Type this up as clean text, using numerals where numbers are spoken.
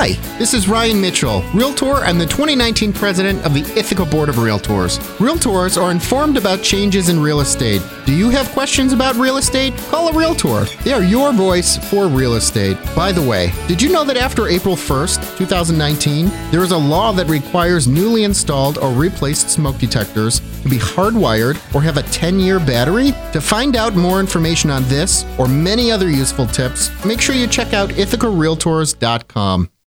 Hi, this is Ryan Mitchell, Realtor and the 2019 president of the Ithaca Board of Realtors. Realtors are informed about changes in real estate. Do you have questions about real estate? Call a Realtor. They are your voice for real estate. By the way, did you know that after April 1st, 2019, there is a law that requires newly installed or replaced smoke detectors to be hardwired or have a 10-year battery? To find out more information on this or many other useful tips, make sure you check out ithacarealtors.com.